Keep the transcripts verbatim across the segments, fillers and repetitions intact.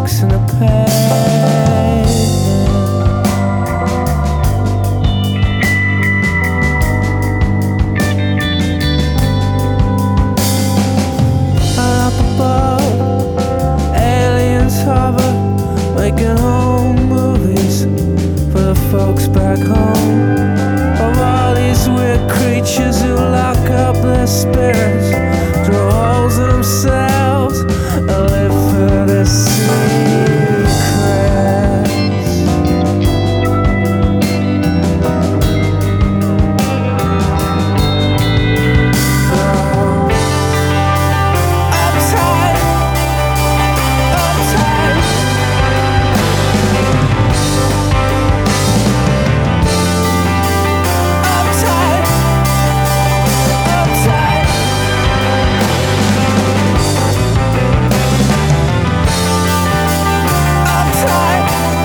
marks in the pavement. Up above, aliens hover, making home movies for the folks back home. Of all these weird creatures who lock up their spirits, draw holes in themselves, and live for their secrets. Uptight, uptight. Uptight, uptight. Uptight,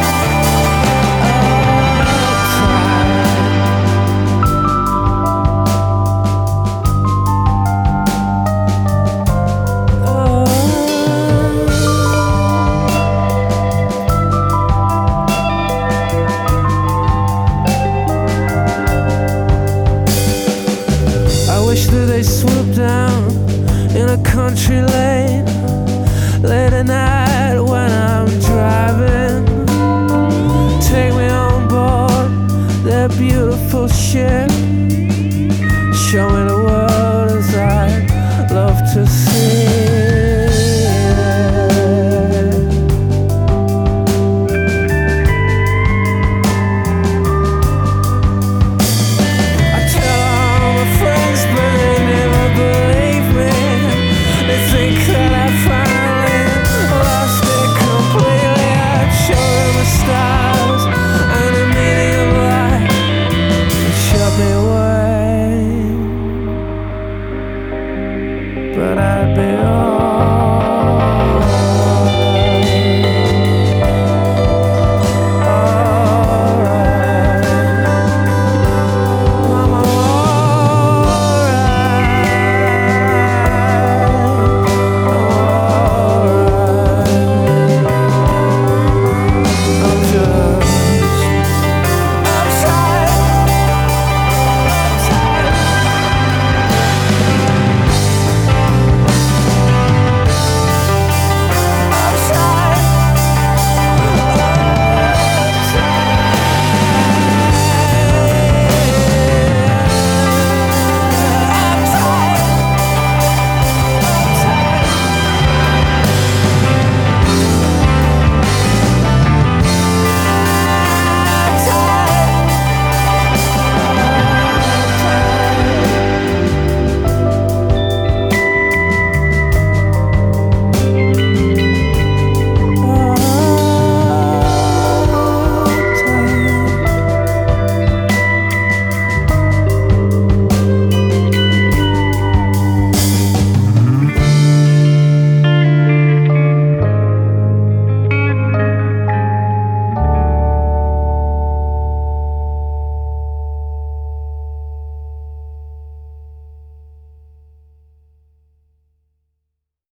I wish that they swoop down in a country lane late at night.